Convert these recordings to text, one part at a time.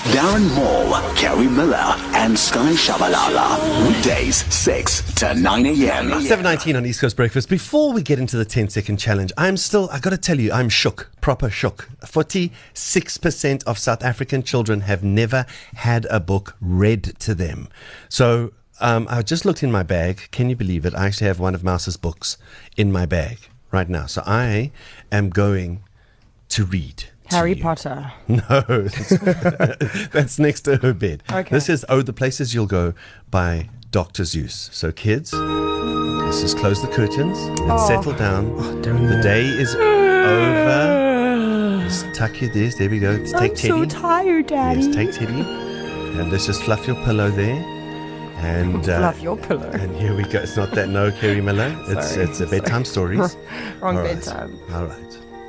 Darren Moore, Kerry Miller, and Sky Shabalala. Weekdays, 6 to 9 a.m. 7:19 on East Coast Breakfast. Before we get into the 10-second challenge, I got to tell you, I'm shook, proper shook. 46% of South African children have never had a book read to them. So I just looked in my bag. Can you believe it? I actually have one of Mouse's books in my bag right now. So I am going to read. Harry Potter. No, that's next to her bed. Okay. This is the Places You'll Go by Dr. Zeus. So kids, let's just close the curtains and settle down. The day is over. Just tuck your this. There we go. Let's take Teddy. I'm so tired, Daddy. Yes, take Teddy. And let's just fluff your pillow there. And Fluff your pillow. And here we go. It's not that, no, Kerry Miller. It's a bedtime stories. Wrong All right. bedtime. All right.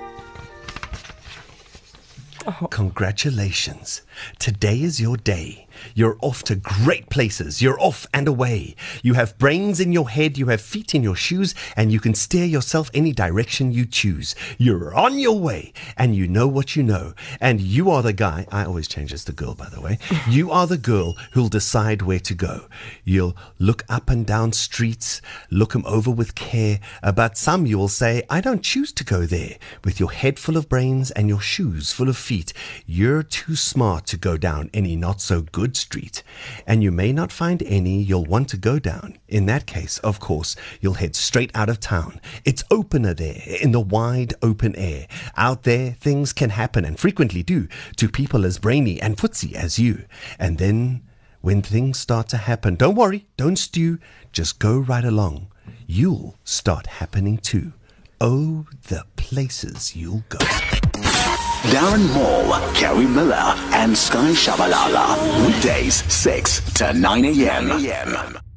Congratulations. Today is your day. You're off to great places. You're off and away. You have brains in your head, you have feet in your shoes, and you can steer yourself any direction you choose. You're on your way, and you know what you know. And you are the guy, I always change this to girl, by the way. You are the girl who'll decide where to go. You'll look up and down streets, look them over with care. But some you will say, I don't choose to go there. With your head full of brains and your shoes full of feet, you're too smart to go down any not so good street. And you may not find any you'll want to go down. In that case, of course, you'll head straight out of town. It's opener there, in the wide open air. Out there, things can happen, and frequently do, to people as brainy and footsy as you. And then, when things start to happen, don't worry, don't stew, just go right along. You'll start happening too. Oh, the places you'll go. Darren Moore, Kerry Miller, and Sky Shabalala. Weekdays, 6 to 9 a.m.